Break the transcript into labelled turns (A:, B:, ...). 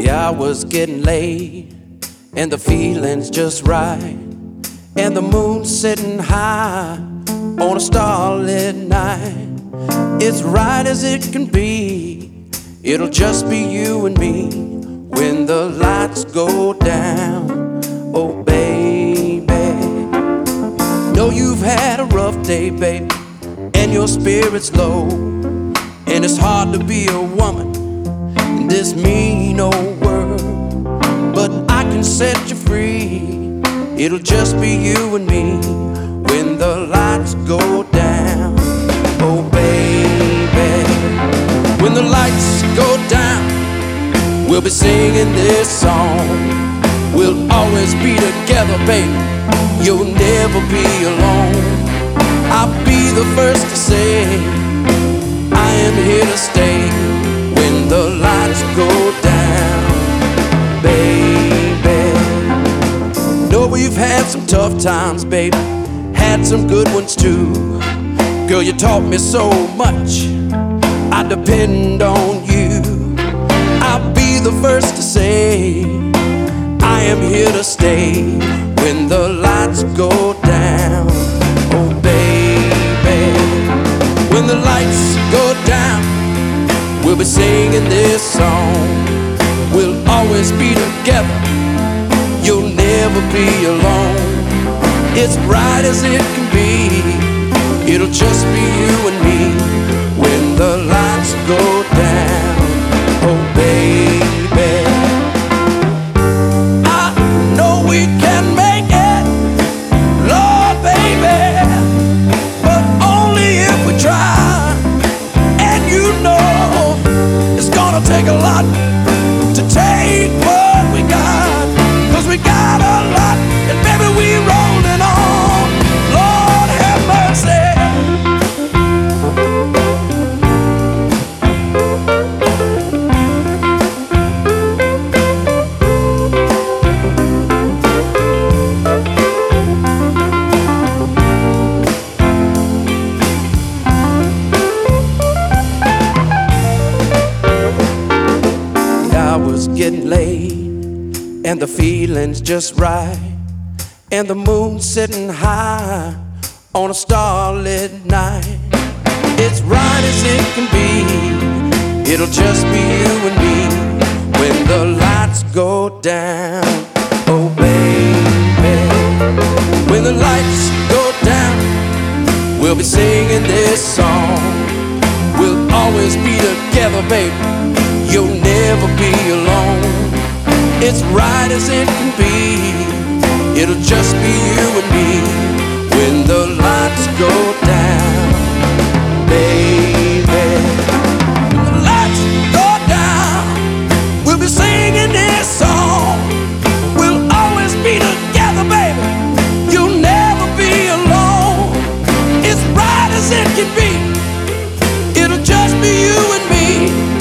A: Yeah, I was getting late, and the feeling's just right, and the moon's sitting high on a starlit night. It's right as it can be. It'll just be you and me when the lights go down. Oh baby, know you've had a rough day, baby, and your spirit's low, and it's hard to be a woman in this mean old world. But I can set you free. It'll just be you and me when the lights go down. Oh baby, when the lights go down, we'll be singing this song. We'll always be together, baby. You'll never be alone. I'll be the first to say I am here to stay when the lights go down, baby. Know we've had some tough times, baby, had some good ones too. Girl, you taught me so much, I depend on you. I'll be the first to say I am here to stay when the lights go down. Oh baby, when the lights go down, we'll be singing this song. We'll always be together. You'll never be alone. It's bright as it can be. It'll just be you and me when the lights go down. Oh baby, I know we can make it, Lord baby, but only if we try. And you know it's gonna take a lot to take what we got, 'cause we got a lot, and baby we rolling on. Lord have mercy. I was getting late, and the feeling's just right, and the moon's sitting high on a starlit night. It's right as it can be. It'll just be you and me when the lights go down. Oh baby, when the lights go down, we'll be singing this song. We'll always be together, baby. You'll never be alone. It's right as it can be. It'll just be you and me when the lights go down, baby. When the lights go down, we'll be singing this song. We'll always be together, baby. You'll never be alone. It's right as it can be. It'll just be you and me